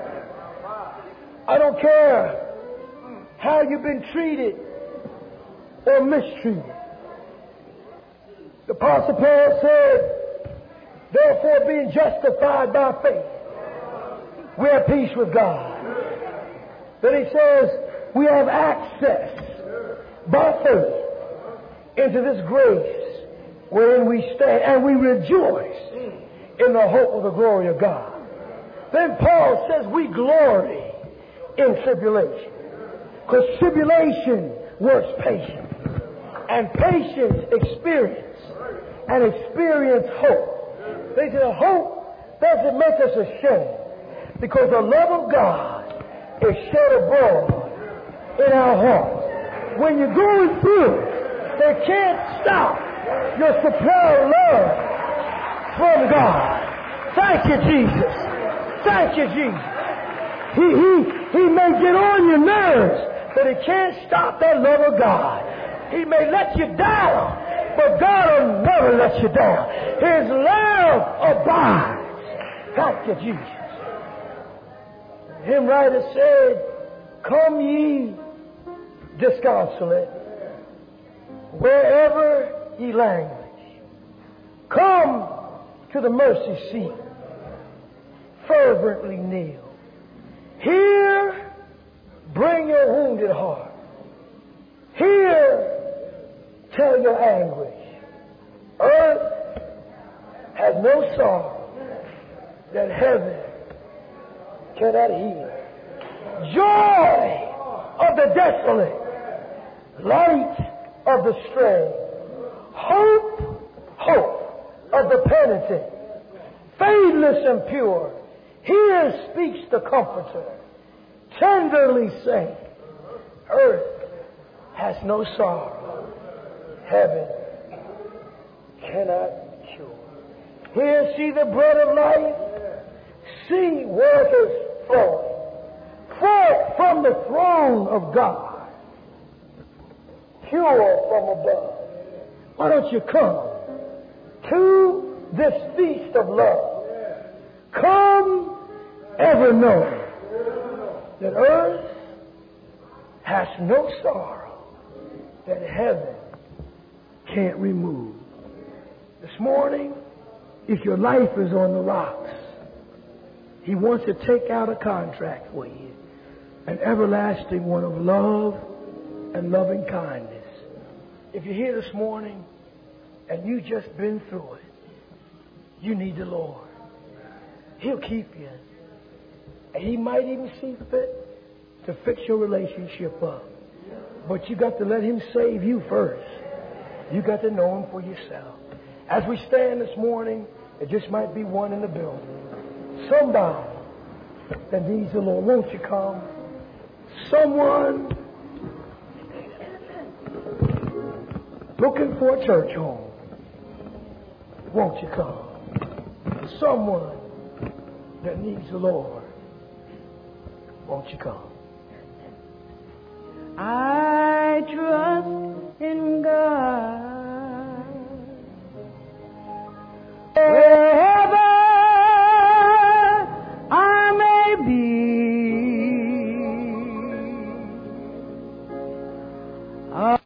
[SPEAKER 1] I don't care how you've been treated or mistreated. The Apostle Paul said, therefore being justified by faith, we have peace with God. Then he says, we have access by faith into this grace wherein we stand, and we rejoice in the hope of the glory of God. Then Paul says we glory in tribulation, because tribulation works patience, and patience experience, and experience hope. They say hope doesn't make us ashamed, because the love of God is shed abroad in our hearts. When you're going through, they can't stop Your supply of love from God. Thank you, Jesus. Thank you, Jesus. He, he, he may get on your nerves, but he can't stop that love of God. He may let you down, but God will never let you down. His love abides. Thank you, Jesus. The hymn writer said, come ye disconsolate, wherever ye languish. Come to the mercy seat, fervently kneel. Here, bring your wounded heart. Here, tell your anguish. Earth has no sorrow that heaven cannot heal. Joy of the desolate, light of the stray, hope, hope of the penitent, fadeless and pure. Here speaks the Comforter, tenderly saying, earth has no sorrow, heaven cannot cure. Here see the bread of life, see waters flowing forth from the throne of God, pure from above. Why don't you come to this feast of love? Come ever knowing that earth has no sorrow that heaven can't remove. This morning, if your life is on the rocks, He wants to take out a contract for you, an everlasting one of love and loving kindness. If you're here this morning and you've just been through it, you need the Lord. He'll keep you. And He might even see fit to fix your relationship up. But you got to let Him save you first. You got to know Him for yourself. As we stand this morning, it just might be one in the building. Somebody that needs the Lord. Won't you come? Someone looking for a church home. Won't you come? Someone that needs the Lord. Won't you come?
[SPEAKER 2] I trust in God. Wherever I may be.